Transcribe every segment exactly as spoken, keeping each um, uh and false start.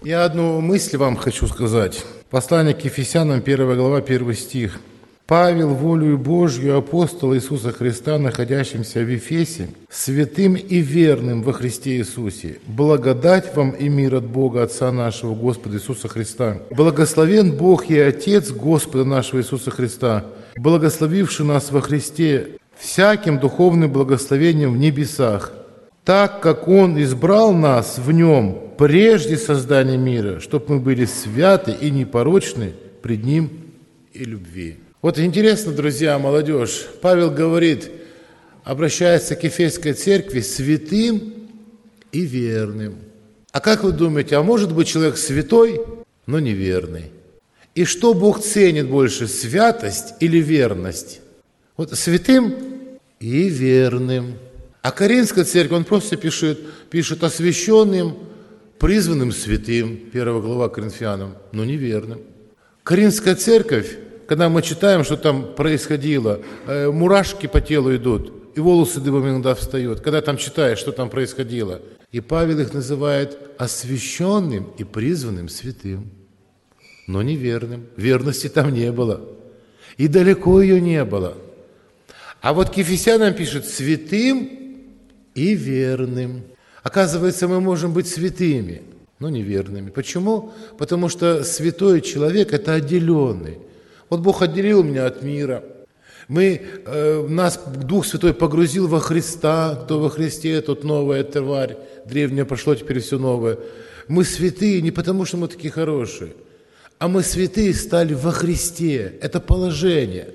Я одну мысль вам хочу сказать. Послание к Ефесянам, первая глава, первый стих. «Павел, волею Божью, апостол Иисуса Христа, находящимся в Ефесе, святым и верным во Христе Иисусе, благодать вам и мир от Бога Отца нашего, Господа Иисуса Христа. Благословен Бог и Отец Господа нашего Иисуса Христа, благословивший нас во Христе всяким духовным благословением в небесах, так как Он избрал нас в Нем прежде создания мира, чтобы мы были святы и непорочны пред Ним и любви». Вот интересно, друзья, молодежь, Павел говорит, обращается к Ефесской церкви святым и верным. А как вы думаете, а может быть человек святой, но неверный? И что Бог ценит больше, святость или верность? Вот святым и верным. А Коринфская церковь, он просто пишет, пишет освященным, призванным святым, первая глава Коринфянам, но неверным. Коринфская церковь, когда мы читаем, что там происходило, э, мурашки по телу идут, и волосы дыбом иногда встают, когда там читаешь, что там происходило. И Павел их называет освященным и призванным святым, но неверным. Верности там не было. И далеко ее не было. А вот к Ефесянам пишет святым и верным. Оказывается, мы можем быть святыми, но неверными. Почему? Потому что святой человек – это отделенный. Вот Бог отделил меня от мира. Мы, э, нас Дух Святой погрузил во Христа. Кто во Христе, тот новая тварь. Древнее прошло, теперь все новое. Мы святые не потому, что мы такие хорошие, а мы святые стали во Христе. Это положение.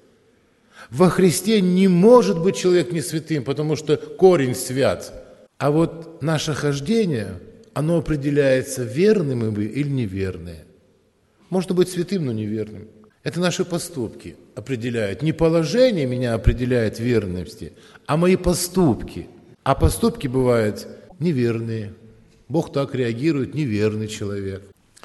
Во Христе не может быть человек не святым, потому что корень свят. А вот наше хождение, оно определяется, верным мы или неверные. Можно быть святым, но неверным. Это наши поступки определяют. Не положение меня определяет верности, а мои поступки. А поступки бывают неверные. Бог так реагирует, неверный человек.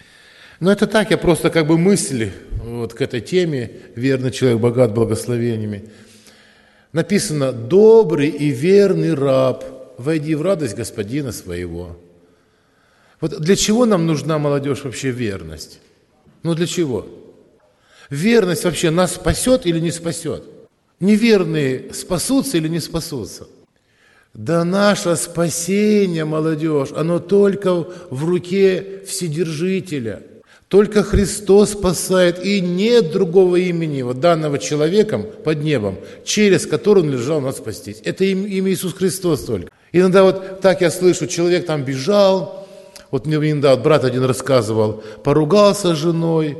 Но это так, я просто как бы мысли вот к этой теме. Верный человек богат благословениями. Написано: «Добрый и верный раб, войди в радость господина своего». Вот для чего нам нужна, молодежь, вообще верность? Ну для чего? Верность вообще нас спасет или не спасет? Неверные спасутся или не спасутся? Да наше спасение, молодежь, оно только в руке Вседержителя. Только Христос спасает, и нет другого имени, вот данного человеком под небом, через который он лежал нас спастись. Это имя Иисус Христос только. Иногда вот так я слышу, человек там бежал, вот мне иногда брат один рассказывал, поругался с женой,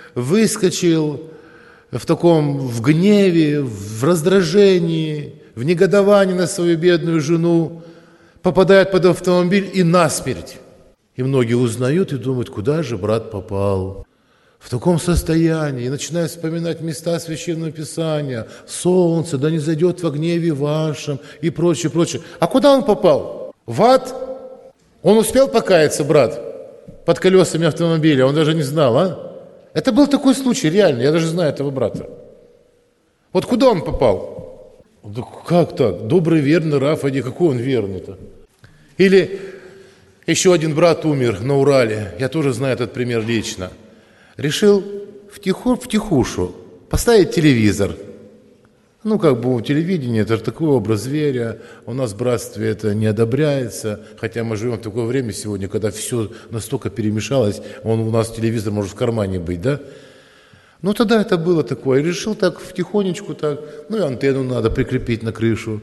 выскочил в таком, в гневе, в раздражении, в негодовании на свою бедную жену, попадает под автомобиль и насмерть. И многие узнают и думают, куда же брат попал. В таком состоянии. И начинают вспоминать места Священного Писания. Солнце, да не зайдет во гневе вашем и прочее, прочее. А куда он попал? В ад? Он успел покаяться, брат, под колесами автомобиля? Он даже не знал, а? Это был такой случай, реально, я даже знаю этого брата. Вот куда он попал? Да как так? Добрый, верный раб, а какой он верный-то? Или еще один брат умер на Урале, я тоже знаю этот пример лично. Решил втиху, втихушу поставить телевизор. Ну, как бы у телевидения, это же такой образ зверя, у нас в братстве это не одобряется, хотя мы живем в такое время сегодня, когда все настолько перемешалось, он у нас телевизор может в кармане быть, да? Ну, тогда это было такое, решил так втихонечку так, ну, и антенну надо прикрепить на крышу.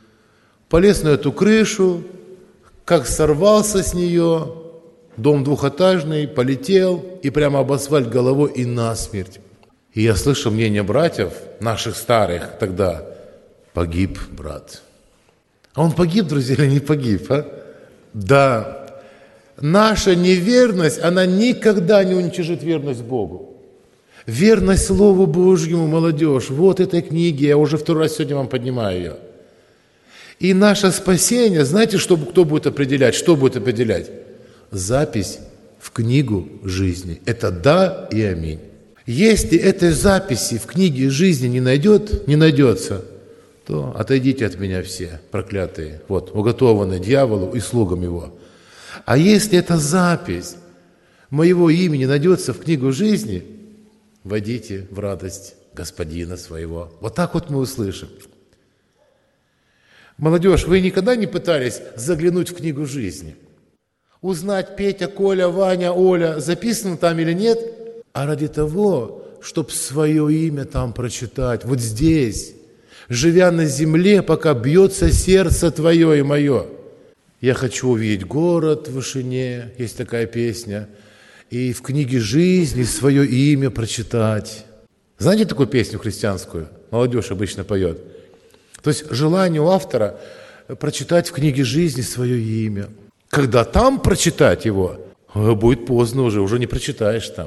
Полез на эту крышу, как сорвался с нее, дом двухэтажный, полетел и прямо об асфальт головой и насмерть. И я слышал мнение братьев, наших старых тогда, погиб брат. А он погиб, друзья, или не погиб, а? Да. Наша неверность, она никогда не уничижит верность Богу. Верность Слову Божьему, молодежь, вот этой книге, я уже второй раз сегодня вам поднимаю ее. И наше спасение, знаете, что, кто будет определять? Что будет определять? Запись в книгу жизни. Это да и аминь. Если этой записи в книге жизни не найдет, не найдется, то отойдите от меня все, проклятые, вот, уготованные дьяволу и слугам его. А если эта запись моего имени найдется в книгу жизни, войдите в радость Господина своего. Вот так вот мы услышим. Молодежь, вы никогда не пытались заглянуть в книгу жизни? Узнать, Петя, Коля, Ваня, Оля, записано там или нет? А ради того, чтобы свое имя там прочитать, вот здесь, живя на земле, пока бьется сердце твое и мое. Я хочу увидеть город в вышине, есть такая песня, и в книге жизни свое имя прочитать. Знаете такую песню христианскую? Молодежь обычно поет. То есть желание у автора прочитать в книге жизни свое имя. Когда там прочитать его, будет поздно уже, уже не прочитаешь там.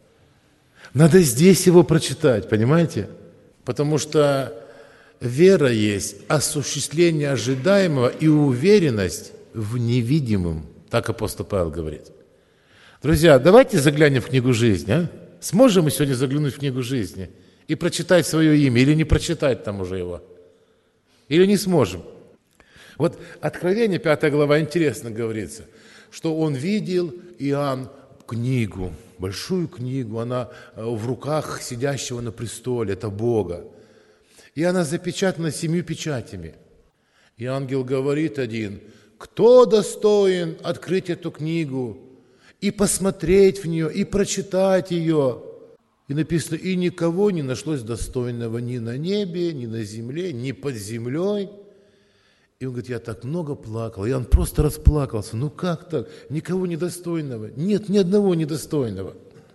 Надо здесь его прочитать, понимаете? Потому что вера есть осуществление ожидаемого и уверенность в невидимом. Так апостол Павел говорит. Друзья, давайте заглянем в книгу жизни, а? Сможем мы сегодня заглянуть в книгу жизни и прочитать свое имя, или не прочитать там уже его? Или не сможем? Вот Откровение, пятая глава, интересно говорится, что он видел, Иоанн, книгу, большую книгу, она в руках сидящего на престоле, это Бога. И она запечатана семью печатями. И ангел говорит один: кто достоин открыть эту книгу и посмотреть в нее, и прочитать ее? И написано, и никого не нашлось достойного ни на небе, ни на земле, ни под землей. И он говорит, я так много плакал. И он просто расплакался. Ну как так? Никого недостойного. Нет, ни одного недостойного.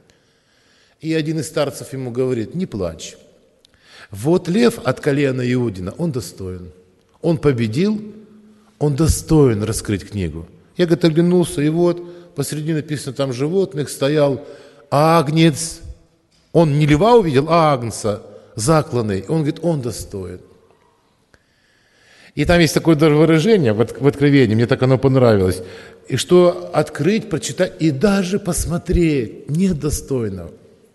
И один из старцев ему говорит, не плачь. Вот лев от колена Иудина, он достоин. Он победил, он достоин раскрыть книгу. Я, говорит, оглянулся, и вот посреди написано там животных стоял агнец. Он не льва увидел, а агнца закланный. Он говорит, он достоин. И там есть такое даже выражение в Откровении, мне так оно понравилось, и что открыть, прочитать и даже посмотреть нет достойного.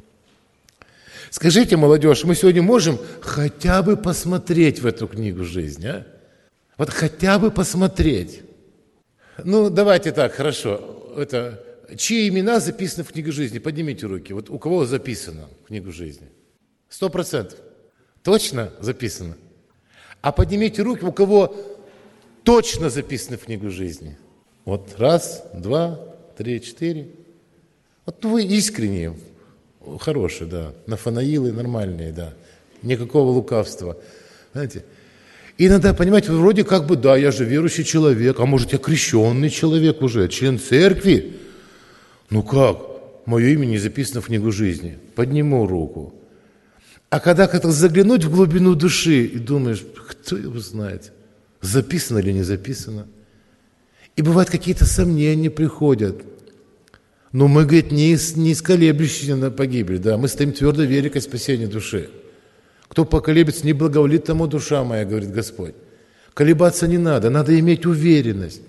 Скажите, молодежь, мы сегодня можем хотя бы посмотреть в эту книгу жизни, а? Вот хотя бы посмотреть. Ну, давайте так, хорошо. Это, чьи имена записаны в книгу жизни? Поднимите руки. Вот у кого записано в книгу жизни? Сто процентов. Точно записано? А поднимите руки, у кого точно записано в книгу жизни. Вот раз, два, три, четыре. Вот вы искренние, хорошие, да. Нафанаилы нормальные, да. Никакого лукавства. Знаете? И иногда, понимаете, вроде как бы, да, я же верующий человек, а может, я крещенный человек уже, член церкви. Ну как? Мое имя не записано в книгу жизни. Подниму руку. А когда как-то заглянуть в глубину души и думаешь, кто его знает, записано или не записано. И бывают какие-то сомнения приходят. Но мы, говорит, не, не исколеблющиеся на погибель, да, мы стоим твердо в вере ко спасению души. Кто поколеблется, не благоволит тому душа моя, говорит Господь. Колебаться не надо, надо иметь уверенность.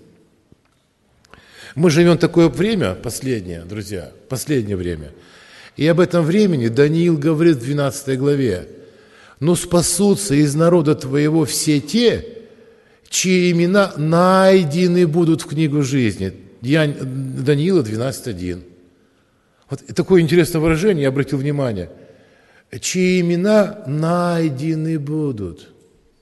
Мы живем такое время, последнее, друзья, последнее время. И об этом времени Даниил говорит в двенадцатой главе. «Но спасутся из народа твоего все те, чьи имена найдены будут в книгу жизни». Даниила двенадцать один. Вот такое интересное выражение, я обратил внимание. Чьи имена найдены будут.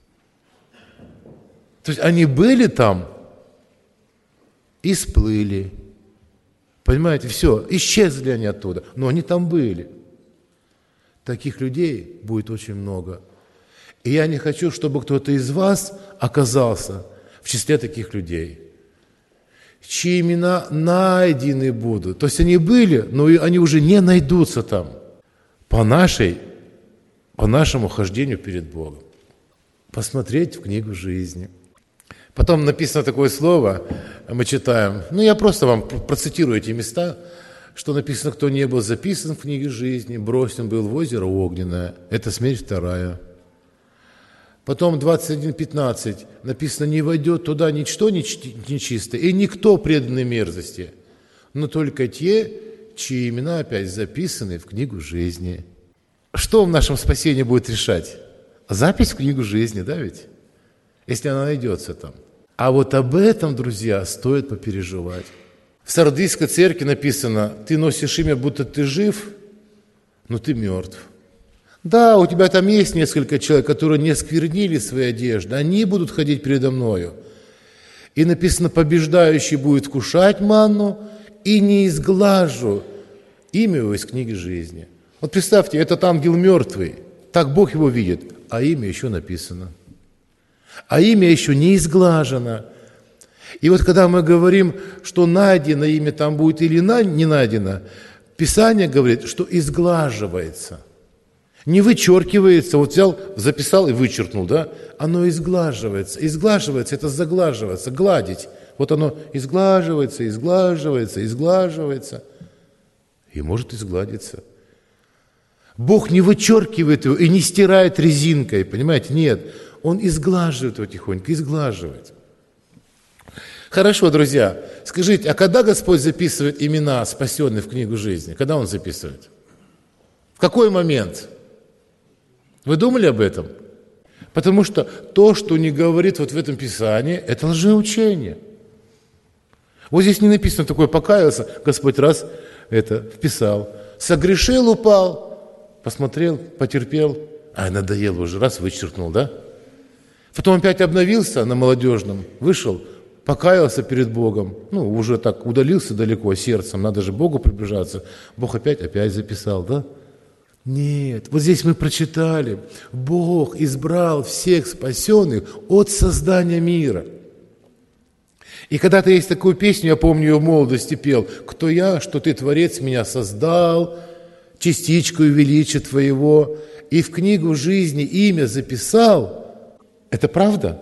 То есть они были там и сплыли. Понимаете, все, исчезли они оттуда, но они там были. Таких людей будет очень много. И я не хочу, чтобы кто-то из вас оказался в числе таких людей, чьи имена найдены будут. То есть они были, но они уже не найдутся там по нашей, по нашему хождению перед Богом. Посмотреть в книгу жизни. Потом написано такое слово, мы читаем, ну я просто вам процитирую эти места, что написано, кто не был записан в книге жизни, брошен был в озеро огненное, это смерть вторая. Потом двадцать один пятнадцать написано, не войдет туда ничто нечистое, и никто преданный мерзости, но только те, чьи имена опять записаны в книгу жизни. Что в нашем спасении будет решать? Запись в книгу жизни, да ведь? Если она найдется там. А вот об этом, друзья, стоит попереживать. В Сардийской церкви написано: ты носишь имя, будто ты жив, но ты мертв. Да, у тебя там есть несколько человек, которые не осквернили свои одежды, они будут ходить передо мною. И написано: побеждающий будет вкушать манну, и не изглажу имя его из книги жизни. Вот представьте, этот ангел мертвый, так Бог его видит, а имя еще написано. А имя еще не изглажено. И вот когда мы говорим, что найдено имя там будет или не найдено, Писание говорит, что изглаживается. Не вычеркивается, вот взял, записал и вычеркнул, да? Оно изглаживается. Изглаживается, это заглаживается, гладить. Вот оно изглаживается, изглаживается, изглаживается. И может изгладиться. Бог не вычеркивает его и не стирает резинкой, понимаете? Нет, Он изглаживает его тихонько, изглаживает. Хорошо, друзья, скажите, а когда Господь записывает имена спасенных в книгу жизни? Когда Он записывает? В какой момент? Вы думали об этом? Потому что то, что не говорит вот в этом Писании, это лжеучение. Вот здесь не написано такое: покаялся, Господь раз это вписал, согрешил, упал, посмотрел, потерпел, а надоел уже, раз вычеркнул, да? Потом опять обновился на молодежном, вышел, покаялся перед Богом, ну, уже так удалился далеко сердцем, надо же Богу приближаться. Бог опять, опять записал, да? Нет, вот здесь мы прочитали, Бог избрал всех спасенных от создания мира. И когда-то есть такую песню, я помню, ее в молодости пел: «Кто я, что ты, Творец, меня создал, частичку величия твоего, и в книгу жизни имя записал». Это правда?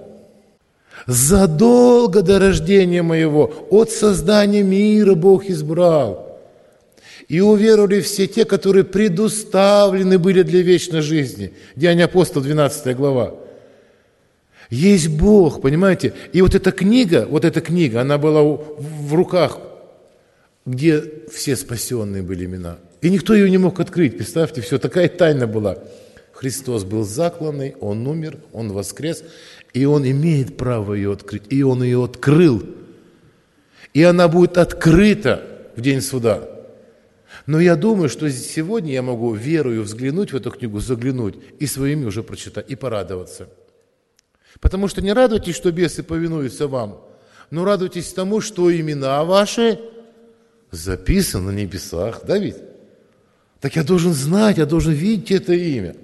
Задолго до рождения моего, от создания мира Бог избрал. И уверовали все те, которые предуставлены были для вечной жизни. Деяния апостолов, двенадцатая глава. Есть Бог, понимаете? И вот эта книга, вот эта книга, она была в руках, где все спасенные были имена. И никто ее не мог открыть, представьте, все, такая тайна была. Христос был закланный, Он умер, Он воскрес, и Он имеет право ее открыть. И Он ее открыл. И она будет открыта в день суда. Но я думаю, что сегодня я могу верою взглянуть в эту книгу, заглянуть, и своими уже прочитать, и порадоваться. Потому что не радуйтесь, что бесы повинуются вам, но радуйтесь тому, что имена ваши записаны на небесах. Да ведь? Так я должен знать, я должен видеть это имя.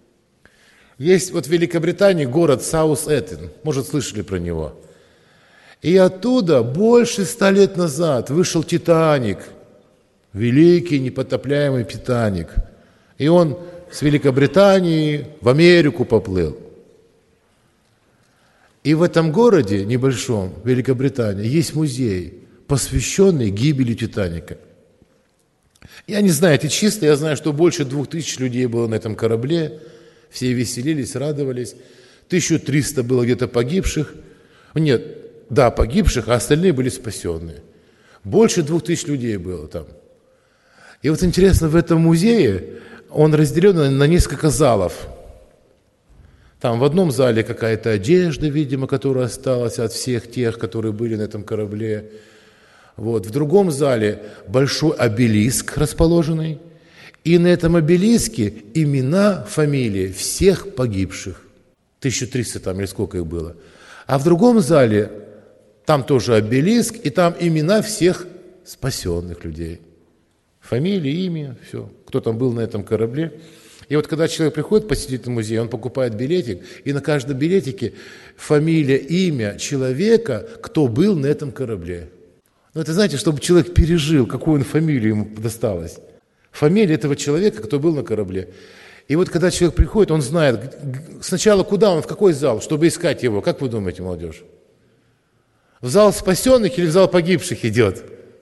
Есть вот в Великобритании город Саус-Эттон, может, слышали про него. И оттуда больше ста лет назад вышел Титаник, великий непотопляемый Титаник. И он с Великобритании в Америку поплыл. И в этом городе небольшом, Великобритании, есть музей, посвященный гибели Титаника. Я не знаю, это чисто, я знаю, что больше двух тысяч людей было на этом корабле, все веселились, радовались. тысяча триста было где-то погибших. Нет, да, погибших, а остальные были спасенные. Больше двух тысяч людей было там. И вот интересно, в этом музее он разделен на несколько залов. Там в одном зале какая-то одежда, видимо, которая осталась от всех тех, которые были на этом корабле. Вот. В другом зале большой обелиск расположенный. И на этом обелиске имена, фамилии всех погибших. тысяча триста там или сколько их было. А в другом зале там тоже обелиск, и там имена всех спасенных людей. Фамилия, имя, все. Кто там был на этом корабле. И вот когда человек приходит посетить музей, он покупает билетик, и на каждом билетике фамилия, имя человека, кто был на этом корабле. Ну, это, знаете, чтобы человек пережил, какую он фамилию ему досталась. Фамилия этого человека, кто был на корабле. И вот когда человек приходит, он знает сначала, куда он, в какой зал, чтобы искать его. Как вы думаете, молодежь? В зал спасенных или в зал погибших идет?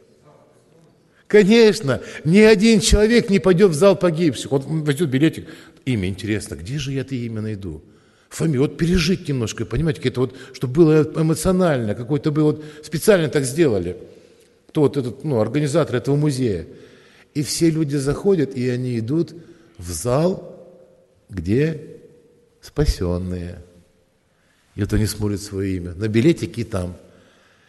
Конечно, ни один человек не пойдет в зал погибших. Вот возьмет билетик, имя интересно, где же я это имя найду? Фамилию, вот пережить немножко, понимаете, это вот, чтобы было эмоционально, какой-то был, вот специально так сделали. Кто вот этот, ну, организатор этого музея. И все люди заходят, и они идут в зал, где спасенные. И вот они смотрят свое имя. На билетике и там.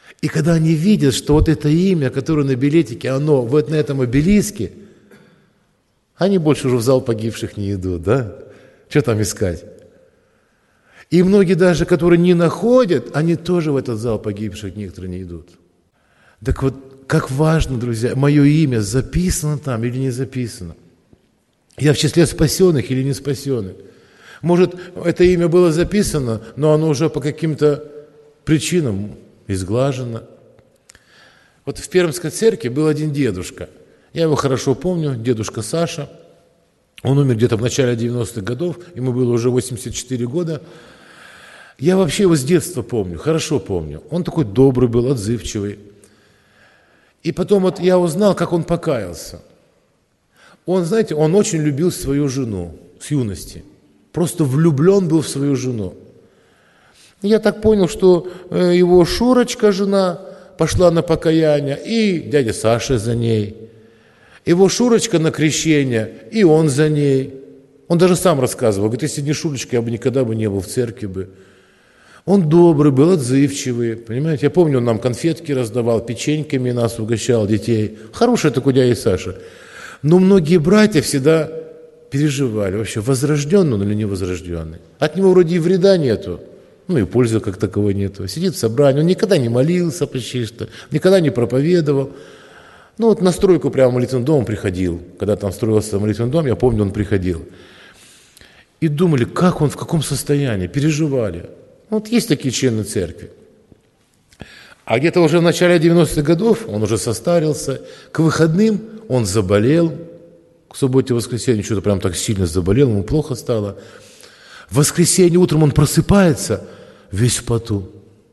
И когда они видят, что вот это имя, которое на билетике, оно вот на этом обелиске, они больше уже в зал погибших не идут, да? Что там искать? И многие даже, которые не находят, они тоже в этот зал погибших некоторые не идут. Так вот, как важно, друзья, мое имя записано там или не записано. Я в числе спасенных или не спасенных. Может, это имя было записано, но оно уже по каким-то причинам изглажено. Вот в Пермской церкви был один дедушка. Я его хорошо помню, дедушка Саша. Он умер где-то в начале девяностых годов, ему было уже восемьдесят четыре года. Я вообще его с детства помню, хорошо помню. Он такой добрый был, отзывчивый. И потом вот я узнал, как он покаялся. Он, знаете, он очень любил свою жену с юности. Просто влюблен был в свою жену. Я так понял, что его Шурочка, жена, пошла на покаяние, и дядя Саша за ней. Его Шурочка на крещение, и он за ней. Он даже сам рассказывал, говорит, если не Шурочка, я бы никогда бы не был в церкви бы. Он добрый был, отзывчивый, понимаете. Я помню, он нам конфетки раздавал, печеньками нас угощал, детей. Хороший такой дядя Саша. Но многие братья всегда переживали, вообще, возрожденный он или невозрожденный. От него вроде и вреда нету, ну и пользы как таковой нету. Сидит в собрании, он никогда не молился почти что, никогда не проповедовал. Ну вот на стройку прямо в молитвенный дом приходил. Когда там строился молитвенный дом, я помню, он приходил. И думали, как он, в каком состоянии, переживали. Вот есть такие члены церкви. А где-то уже в начале девяностых годов он уже состарился. К выходным он заболел. К субботе, воскресенье что-то прям так сильно заболел, ему плохо стало. В воскресенье утром он просыпается, весь в поту.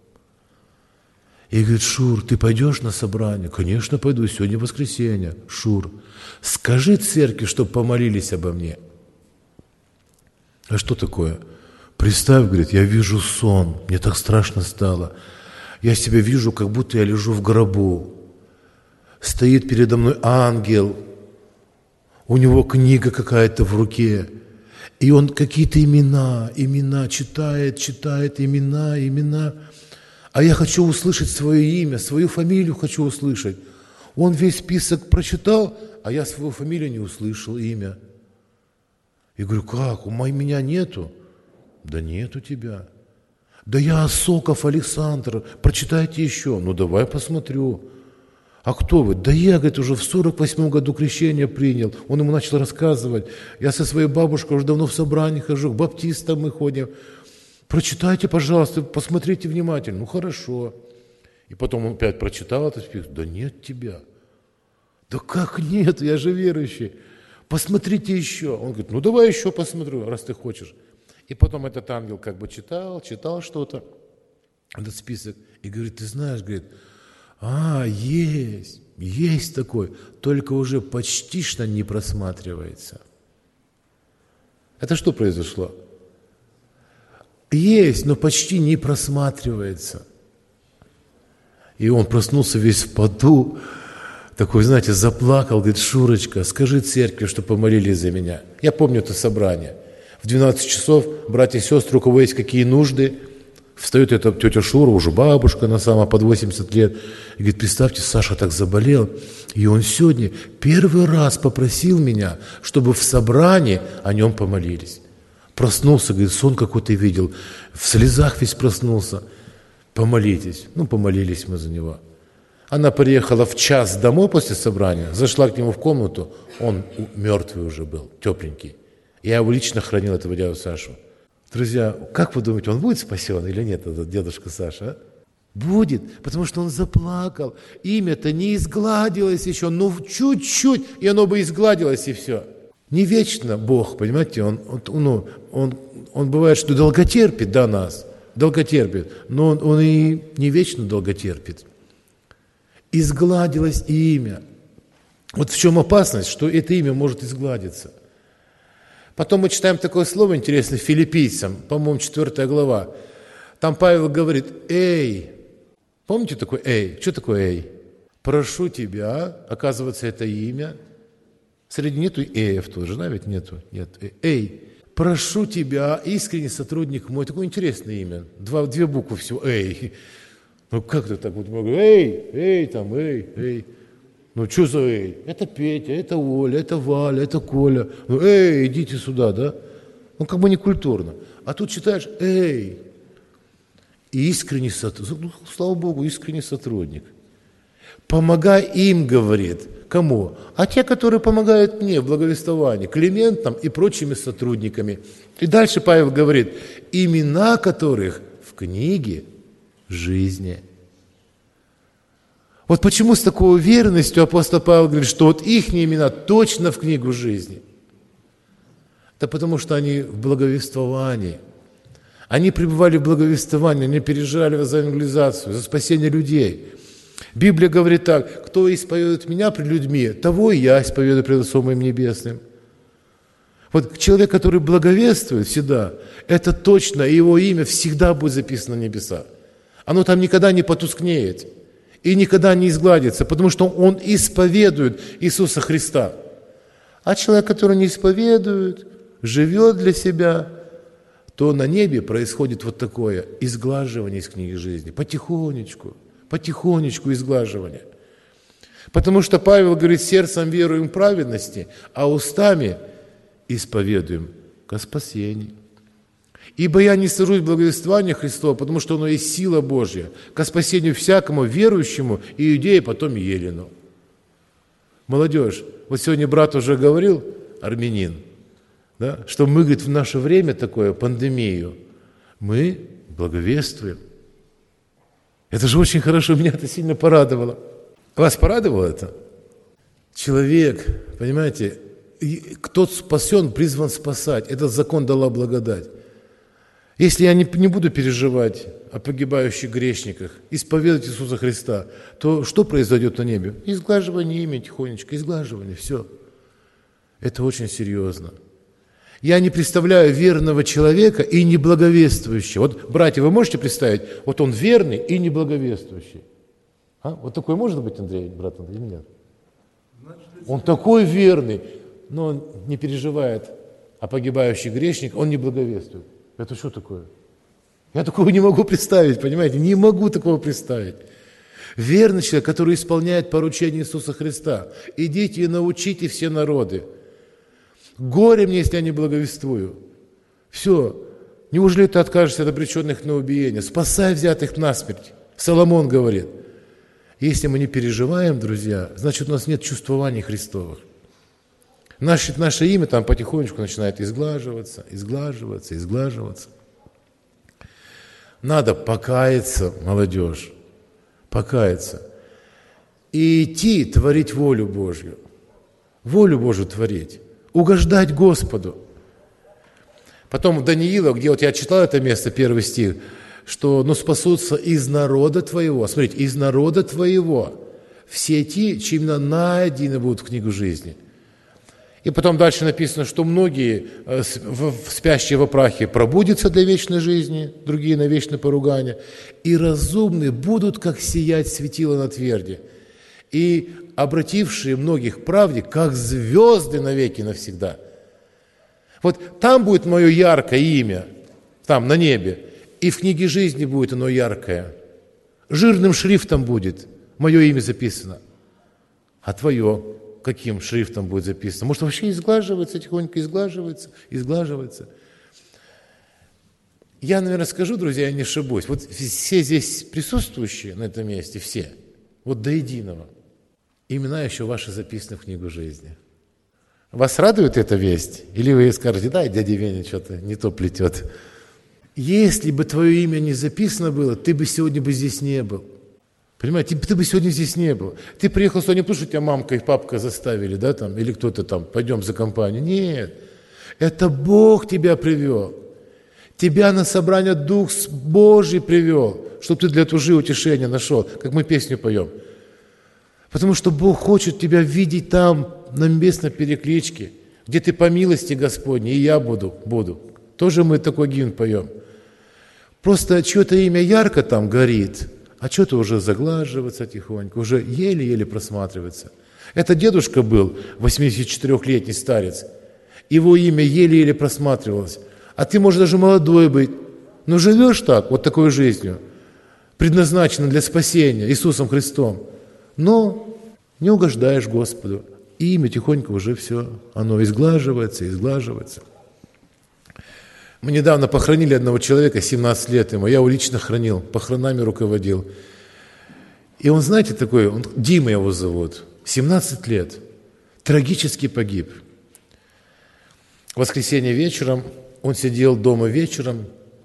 И говорит, Шур, ты пойдешь на собрание? Конечно, пойду, сегодня воскресенье. Шур, скажи церкви, чтобы помолились обо мне. А что такое? Представь, говорит, я вижу сон, мне так страшно стало. Я себя вижу, как будто я лежу в гробу. Стоит передо мной ангел, у него книга какая-то в руке, и он какие-то имена, имена читает, читает, имена, имена. А я хочу услышать свое имя, свою фамилию хочу услышать. Он весь список прочитал, а я свою фамилию не услышал, имя. Я говорю, как, у меня нету? Да нет у тебя. Да я Осоков Александр, прочитайте еще. Ну давай посмотрю. А кто вы? Да я, говорит, уже в сорок восьмом году крещение принял. Он ему начал рассказывать. Я со своей бабушкой уже давно в собрании хожу, к баптистам мы ходим. Прочитайте, пожалуйста, посмотрите внимательно. Ну хорошо. И потом он опять прочитал этот список. Да нет тебя. Да как нет, я же верующий. Посмотрите еще. Он говорит, ну давай еще посмотрю, раз ты хочешь. И потом этот ангел как бы читал, читал что-то, этот список, и говорит, ты знаешь, говорит, а, есть, есть такой, только уже почти что не просматривается. Это что произошло? Есть, но почти не просматривается. И он проснулся весь в поту, такой, знаете, заплакал, говорит, Шурочка, скажи церкви, что помолились за меня. Я помню это собрание. В двенадцать часов, братья и сестры, у кого есть какие нужды, встает эта тетя Шура, уже бабушка, она сама под восемьдесят лет, и говорит, представьте, Саша так заболел, и он сегодня первый раз попросил меня, чтобы в собрании о нем помолились. Проснулся, говорит, сон какой-то видел, в слезах весь проснулся. Помолитесь. Ну, помолились мы за него. Она приехала в час домой после собрания, зашла к нему в комнату, он мертвый уже был, тепленький. Я его лично хранил, этого дядю Сашу. Друзья, как вы думаете, он будет спасен или нет, этот дедушка Саша? А? Будет, потому что он заплакал. Имя-то не изгладилось еще, ну чуть-чуть, и оно бы изгладилось, и все. Не вечно Бог, понимаете, он, он, ну, он, он бывает, что долготерпит до нас, долготерпит, но он, он и не вечно долготерпит. Изгладилось имя. Вот в чем опасность, что это имя может изгладиться. Потом мы читаем такое слово интересное филиппийцам, по-моему, четвёртая глава. Там Павел говорит, эй, помните такое эй? Что такое эй? Прошу тебя, оказывается, это имя. Среди нету эев тоже, да, ведь нету? Нет. Эй, прошу тебя, искренний сотрудник мой, такое интересное имя. Два, две буквы всего, эй. Ну как ты так вот говоришь, эй, эй, там, эй, эй. Ну что за эй? Это Петя, это Оля, это Валя, это Коля. Ну эй, идите сюда, да? Ну как бы не культурно. А тут читаешь, эй. И искренний сотрудник, ну, слава Богу, искренний сотрудник. Помогай им, говорит. Кому? А те, которые помогают мне в благовествовании, Климентам и прочими сотрудниками. И дальше Павел говорит, имена которых в книге жизни. Вот почему с такой уверенностью апостол Павел говорит, что вот их имена точно в книгу жизни. Да потому что они в благовествовании. Они пребывали в благовествовании, они переживали за евангелизацию, за спасение людей. Библия говорит так, кто исповедует меня пред людьми, того и я исповедую пред Отцом моим Небесным. Вот человек, который благовествует всегда, это точно, и его имя всегда будет записано на небесах. Оно там никогда не потускнеет и никогда не изгладится, потому что он исповедует Иисуса Христа. А человек, который не исповедует, живет для себя, то на небе происходит вот такое изглаживание из книги жизни, потихонечку. Потихонечку изглаживание. Потому что Павел говорит, сердцем веруем в праведности, а устами исповедуем ко спасению. Ибо я не сажусь в благовествовании Христова, потому что оно есть сила Божья, ко спасению всякому верующему, и иудею, потом и елену. Молодежь, вот сегодня брат уже говорил, армянин, да, что мы, говорит, в наше время такое, пандемию, мы благовествуем. Это же очень хорошо, меня это сильно порадовало. Вас порадовало это? Человек, понимаете, кто спасен, призван спасать. Этот закон дала благодать. Если я не, не буду переживать о погибающих грешниках, исповедовать Иисуса Христа, то что произойдет на небе? Изглаживание имя тихонечко, изглаживание, все. Это очень серьезно. Я не представляю верного человека и неблаговествующего. Вот, братья, вы можете представить, вот он верный и неблаговествующий. А? Вот такой может быть, Андрей, брат Андрей, или нет? Он такой верный, но он не переживает о погибающих грешниках, он не благовествует. Это что такое? Я такого не могу представить, понимаете? Не могу такого представить. Верный человек, который исполняет поручение Иисуса Христа. Идите и научите все народы. Горе мне, если я не благовествую. Все. Неужели ты откажешься от обреченных на убиение? Спасай взятых насмерть. Соломон говорит. Если мы не переживаем, друзья, значит, у нас нет чувствований Христовых. Наше, наше имя там потихонечку начинает изглаживаться, изглаживаться, изглаживаться. Надо покаяться, молодежь, покаяться. И идти творить волю Божью. Волю Божью творить. Угождать Господу. Потом в Даниила, где вот я читал это место, первый стих, что «но спасутся из народа твоего». Смотрите, из народа твоего. Все те, чьи имена найдены будут в книгу жизни. И потом дальше написано, что многие, спящие во прахе, пробудятся для вечной жизни, другие на вечное поругание. И разумные будут, как сиять светило на тверди. И обратившие многих к правде, как звезды навеки навсегда. Вот там будет мое яркое имя, там, на небе, и в книге жизни будет оно яркое. Жирным шрифтом будет мое имя записано. А твое каким шрифтом будет записано? Может, вообще изглаживается, тихонько изглаживается, изглаживается. Я, наверное, скажу, друзья, я не ошибусь. Вот все здесь присутствующие на этом месте, все, вот до единого, имена еще ваши записаны в книгу жизни. Вас радует эта весть? Или вы скажете, да, дядя Веня что-то не то плетет. Если бы твое имя не записано было, ты бы сегодня бы здесь не был. Понимаете, ты, ты бы сегодня здесь не был. Ты приехал сюда не потому, что тебя мамка и папка заставили, да, там, или кто-то там, пойдем за компанию. Нет, это Бог тебя привел. Тебя на собрание Дух Божий привел, чтобы ты для тужи утешения нашел, как мы песню поем. Потому что Бог хочет тебя видеть там, на небесной перекличке, где ты по милости Господней, и я буду, буду. Тоже мы такой гимн поем. Просто чье-то имя ярко там горит, а что-то уже заглаживается тихонько, уже еле-еле просматривается. Это дедушка был, восьмидесятичетырёхлетний старец. Его имя еле-еле просматривалось. А ты, может, даже молодой быть. Но живешь так, вот такой жизнью. предназначено для спасения Иисусом Христом, но не угождаешь Господу, и имя тихонько уже все, оно изглаживается, изглаживается. Мы недавно похоронили одного человека, семнадцать лет ему, я его лично хранил, похоронами руководил. И он, знаете, такой, он, Дима его зовут, семнадцать лет, трагически погиб. В воскресенье вечером, он сидел дома вечером,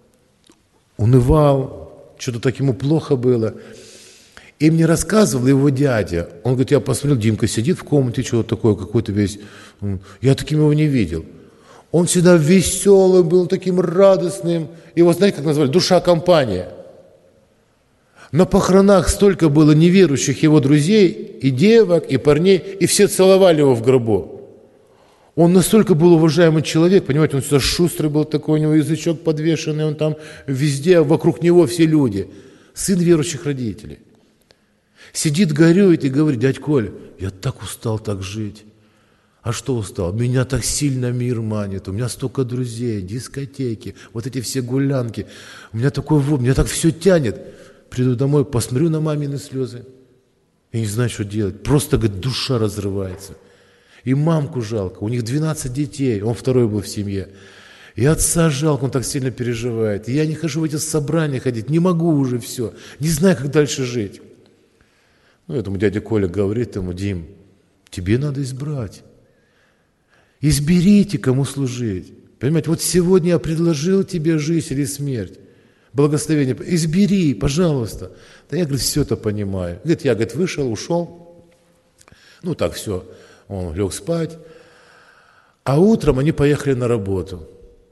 унывал, что-то так ему плохо было. И мне рассказывал его дядя. Он говорит, я посмотрел, Димка сидит в комнате, что-то такое, какой-то весь... Я таким его не видел. Он всегда веселый был, таким радостным. Его, знаете, как назвали? Душа-компания. На похоронах столько было неверующих его друзей, и девок, и парней, и все целовали его в гробу. Он настолько был уважаемый человек, понимаете, он всегда шустрый был такой, у него язычок подвешенный, он там везде, вокруг него все люди. Сын верующих родителей. Сидит, горюет и говорит, дядь Коль, я так устал так жить. А что устал? Меня так сильно мир манит, у меня столько друзей, дискотеки, вот эти все гулянки. У меня такой, меня так все тянет. Приду домой, посмотрю на мамины слезы. Я не знаю, что делать. Просто, говорит, душа разрывается. И мамку жалко. У них двенадцать детей, он второй был в семье. И отца жалко, он так сильно переживает. И я не хожу в эти собрания ходить, не могу уже все. Не знаю, как дальше жить. Ну, этому дядя Коля говорит ему, Дим, тебе надо избрать. Изберите, кому служить. Понимаете, вот сегодня я предложил тебе жизнь или смерть. Благословение. Избери, пожалуйста. Да я, говорит, все это понимаю. Говорит, я, говорит, вышел, ушел. Ну, так все. Он лег спать. А утром они поехали на работу.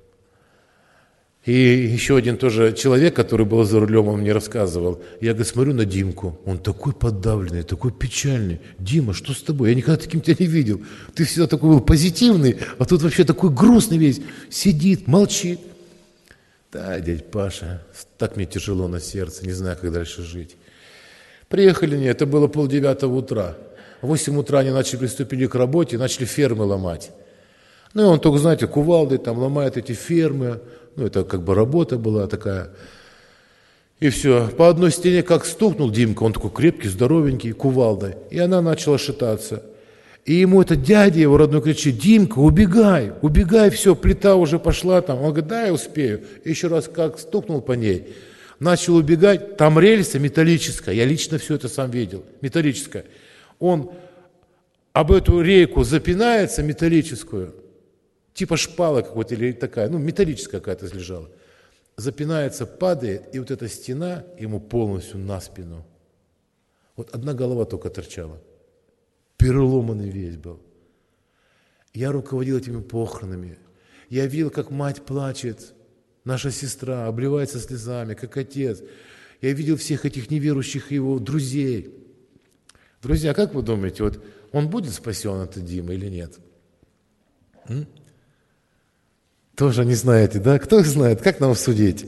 И еще один тоже человек, который был за рулем, он мне рассказывал. Я, говорит, смотрю на Димку. Он такой подавленный, такой печальный. Дима, что с тобой? Я никогда таким тебя не видел. Ты всегда такой был позитивный, а тут вообще такой грустный весь. Сидит, молчит. Да, дядь Паша, так мне тяжело на сердце, не знаю, как дальше жить. Приехали они, это было полдевятого утра. В восемь утра они начали приступили к работе, начали фермы ломать. Ну, и он только, знаете, кувалдой там ломает эти фермы. Ну, это как бы работа была такая. И все. По одной стене как стукнул Димка, он такой крепкий, здоровенький, кувалдой. И она начала шататься. И ему этот дядя, его родной, кричит, Димка, убегай, убегай, все, плита уже пошла там. Он говорит, да, я успею. И еще раз как стукнул по ней. Начал убегать, там рельса металлическая, я лично все это сам видел, металлическая. Он об эту рейку запинается металлическую, типа шпала какой-то или такая, ну, металлическая какая-то лежала. Запинается, падает, и вот эта стена ему полностью на спину. Вот одна голова только торчала. Переломанный весь был. Я руководил этими похоронами. Я видел, как мать плачет, наша сестра обливается слезами, как отец. Я видел всех этих неверующих его друзей. Друзья, как вы думаете, вот он будет спасен, этот Дима, или нет? М? Тоже не знаете, да? Кто их знает? Как нам судить?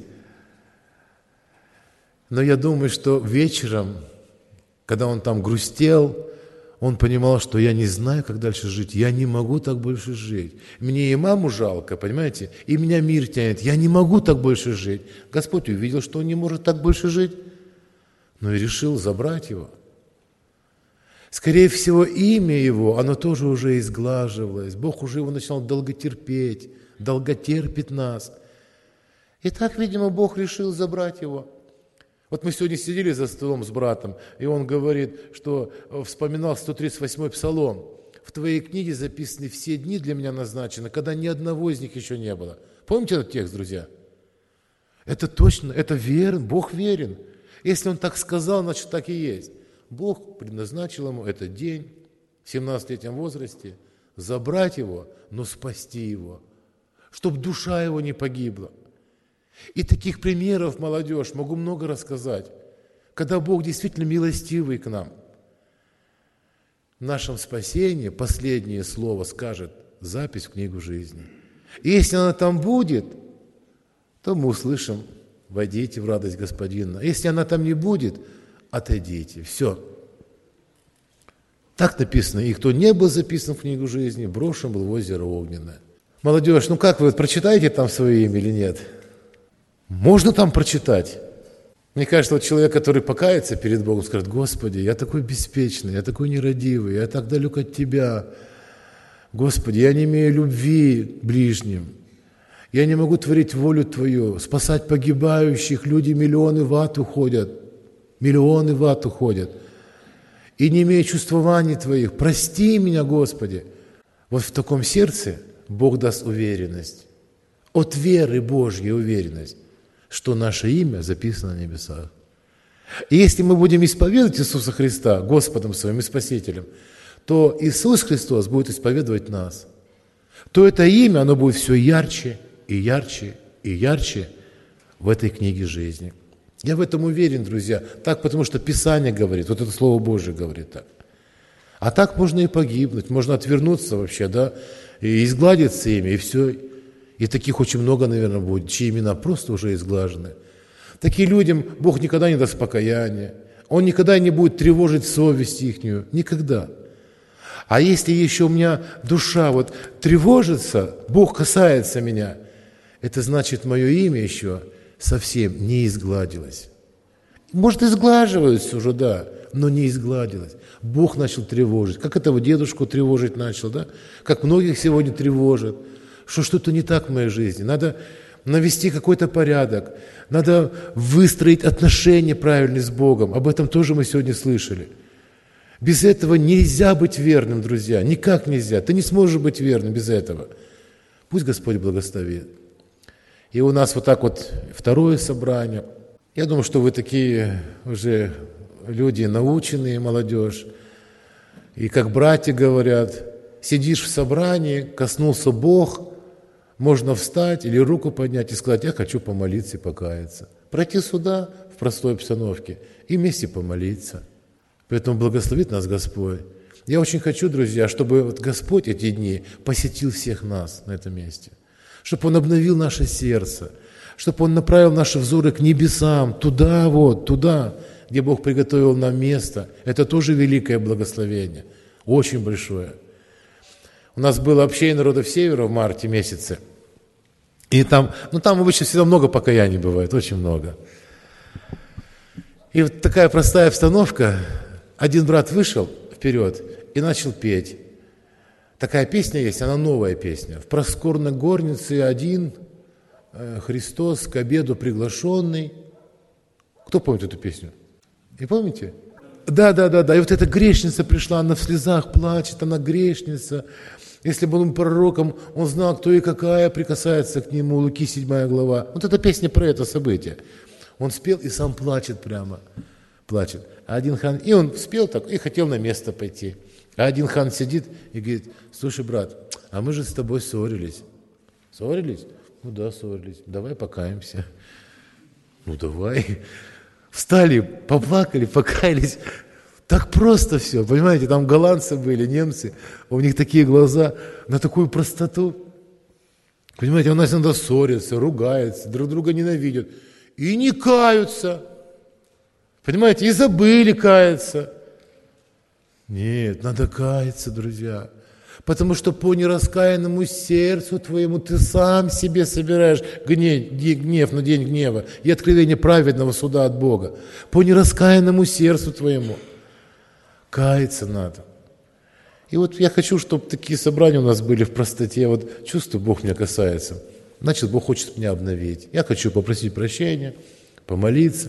Но я думаю, что вечером, когда он там грустел, он понимал, что я не знаю, как дальше жить, я не могу так больше жить. Мне и маму жалко, понимаете, и меня мир тянет, я не могу так больше жить. Господь увидел, что он не может так больше жить, но и решил забрать его. Скорее всего, имя его, оно тоже уже изглаживалось, Бог уже его начинал долготерпеть, долготерпит нас. И так, видимо, Бог решил забрать его. Вот мы сегодня сидели за столом с братом, и он говорит, что вспоминал сто тридцать восьмой псалом. В твоей книге записаны все дни для меня назначены, когда ни одного из них еще не было. Помните этот текст, друзья? Это точно, это верен, Бог верен. Если он так сказал, значит так и есть. Бог предназначил ему этот день в семнадцатилетнем возрасте забрать его, но спасти его, чтобы душа его не погибла. И таких примеров, молодежь, могу много рассказать, когда Бог действительно милостивый к нам. В нашем спасении последнее слово скажет запись в книгу жизни. И если она там будет, то мы услышим: «Войдите в радость Господина». Если она там не будет, отойдите. Все. Так написано. И кто не был записан в книгу жизни, брошен был в озеро огненное. Молодежь, ну как вы, прочитаете там свое имя или нет? Можно там прочитать? Мне кажется, вот человек, который покается перед Богом, скажет: Господи, я такой беспечный, я такой нерадивый, я так далек от Тебя. Господи, я не имею любви к ближним. Я не могу творить волю Твою, спасать погибающих. Люди миллионы в ад уходят. Миллионы в ад уходят. И не имея чувствований Твоих, прости меня, Господи. Вот в таком сердце Бог даст уверенность. От веры Божьей уверенность, что наше имя записано на небесах. И если мы будем исповедовать Иисуса Христа Господом Своим и Спасителем, то Иисус Христос будет исповедовать нас. То это имя, оно будет все ярче и ярче и ярче в этой книге жизни. Я в этом уверен, друзья. Так, потому что Писание говорит, вот это Слово Божие говорит так. А так можно и погибнуть, можно отвернуться вообще, да, и изгладиться ими, и все. И таких очень много, наверное, будет, чьи имена просто уже изглажены. Таким людям Бог никогда не даст покаяния. Он никогда не будет тревожить совесть ихнюю. Никогда. А если еще у меня душа вот тревожится, Бог касается меня, это значит, мое имя еще совсем не изгладилось. Может, изглаживается уже, да, но не изгладилось. Бог начал тревожить. Как этого дедушку тревожить начал, да? Как многих сегодня тревожит. Что что-то не так в моей жизни. Надо навести какой-то порядок. Надо выстроить отношения правильные с Богом. Об этом тоже мы сегодня слышали. Без этого нельзя быть верным, друзья. Никак нельзя. Ты не сможешь быть верным без этого. Пусть Господь благословит. И у нас вот так вот второе собрание. Я думаю, что вы такие уже люди наученные, молодежь. И как братья говорят, сидишь в собрании, коснулся Бог, можно встать или руку поднять и сказать: я хочу помолиться и покаяться. Пройти сюда в простой обстановке и вместе помолиться. Поэтому благословит нас Господь. Я очень хочу, друзья, чтобы вот Господь эти дни посетил всех нас на этом месте. Чтобы Он обновил наше сердце, чтобы Он направил наши взоры к небесам, туда вот, туда, где Бог приготовил нам место. Это тоже великое благословение, очень большое. У нас было общение народов Севера в марте месяце. И там, ну там обычно всегда много покаяний бывает, очень много. И вот такая простая обстановка. Один брат вышел вперед и начал петь. Такая песня есть, она новая песня. В проскорной горнице один Христос к обеду приглашенный. Кто помнит эту песню? Не помните? Да, да, да, да. И вот эта грешница пришла, она в слезах плачет, она грешница. Если бы он был пророком, он знал, кто и какая прикасается к нему. Луки седьмая глава. Вот эта песня про это событие. Он спел и сам плачет прямо. Плачет. А один хан, и он спел так, и хотел на место пойти. А один хан сидит и говорит: слушай, брат, а мы же с тобой ссорились. Ссорились? Ну да, ссорились. Давай покаемся. Ну давай. Встали, поплакали, покаялись. Так просто все, понимаете, там голландцы были, немцы, у них такие глаза на такую простоту. Понимаете, у нас иногда ссорятся, ругаются, друг друга ненавидят. И не каются. Понимаете, и забыли каяться. Нет, надо каяться, друзья. Потому что по нераскаянному сердцу твоему ты сам себе собираешь гнев, гнев на день гнева и откровение праведного суда от Бога. По нераскаянному сердцу твоему. Каяться надо. И вот я хочу, чтобы такие собрания у нас были в простоте. Вот чувствую, Бог меня касается. Значит, Бог хочет меня обновить. Я хочу попросить прощения, помолиться.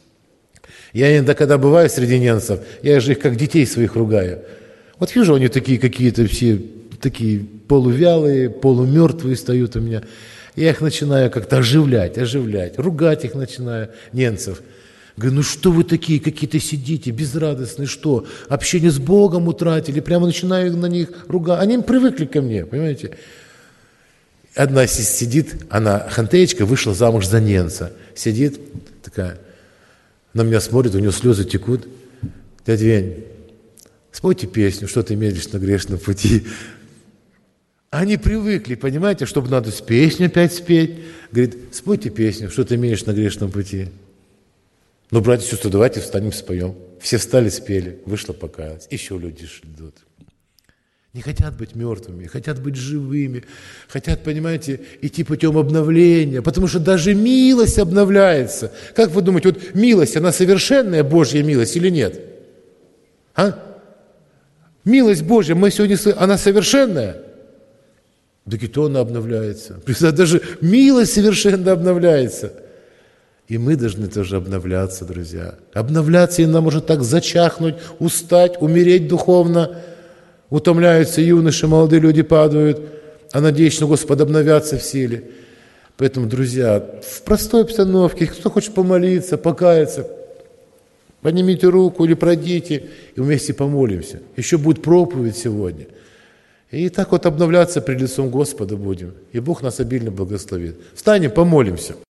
Я иногда, когда бываю среди немцев, я же их как детей своих ругаю. Вот вижу, они такие какие-то все, такие полувялые, полумертвые стоят у меня. Я их начинаю как-то оживлять, оживлять, ругать их начинаю, немцев. Говорю: ну что вы такие какие-то сидите, безрадостные, что? Общение с Богом утратили, прямо начинаю на них ругать. Они привыкли ко мне, понимаете? Одна сидит, она хантеечка, вышла замуж за немца. Сидит такая, на меня смотрит, у нее слезы текут. Дядя Вень, спойте песню, что ты медлишь на грешном пути. Они привыкли, понимаете, чтобы надо песню опять спеть. Говорит: спойте песню, что ты медлишь на грешном пути. Ну, братья и сестры, давайте встанем, споем. Все встали, спели, вышла, покаялась. Еще люди идут. Не хотят быть мертвыми, хотят быть живыми, хотят, понимаете, идти путем обновления, потому что даже милость обновляется. Как вы думаете, вот милость, она совершенная Божья милость или нет? А? Милость Божья, мы сегодня, она совершенная? Так и то она обновляется. Даже милость совершенно обновляется. И мы должны тоже обновляться, друзья. Обновляться, и нам может так зачахнуть, устать, умереть духовно. Утомляются юноши, молодые люди падают, а надеюсь на Господа обновятся в силе. Поэтому, друзья, в простой обстановке, кто хочет помолиться, покаяться, поднимите руку или пройдите, и вместе помолимся. Еще будет проповедь сегодня. И так вот обновляться пред лицом Господа будем. И Бог нас обильно благословит. Встанем, помолимся.